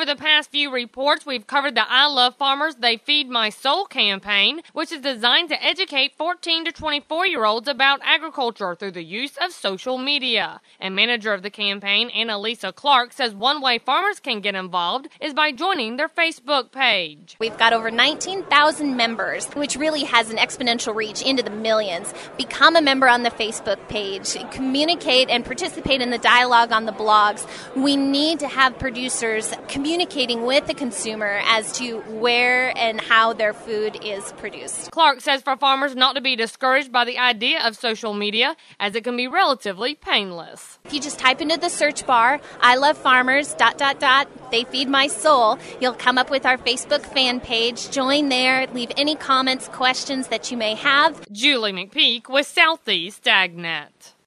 Over the past few reports, we've covered the I Love Farmers, They Feed My Soul campaign, which is designed to educate 14 to 24-year-olds about agriculture through the use of social media. And manager of the campaign, Annalisa Clark, says one way farmers can get involved is by joining their Facebook page. We've got over 19,000 members, which really has an exponential reach into the millions. Become a member on the Facebook page, communicate and participate in the dialogue on the blogs. We need to have producers communicating with the consumer as to where and how their food is produced. Clark says for farmers not to be discouraged by the idea of social media, as it can be relatively painless. If you just type into the search bar, I love farmers, ... They Feed My Soul, you'll come up with our Facebook fan page. Join there, leave any comments, questions that you may have. Julie McPeak with Southeast AgNet.